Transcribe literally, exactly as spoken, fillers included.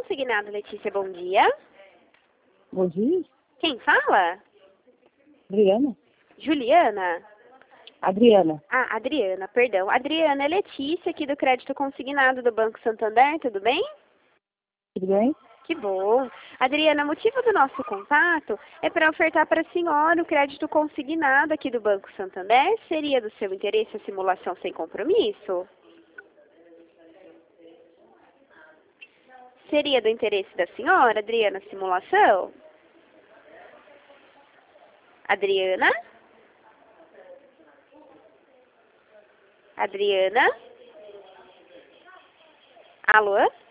Consignado, Letícia, bom dia. Bom dia, Quem fala? Adriana. Juliana? Adriana, Ah, Adriana, perdão. Adriana, é Letícia aqui do Crédito Consignado do Banco Santander, tudo bem? tudo bem? Que bom. Adriana, o motivo do nosso contato é para ofertar para a senhora o crédito consignado aqui do Banco Santander. Seria do seu interesse a simulação sem compromisso? Seria do interesse da senhora, Adriana, a simulação? Adriana? Adriana? Alô?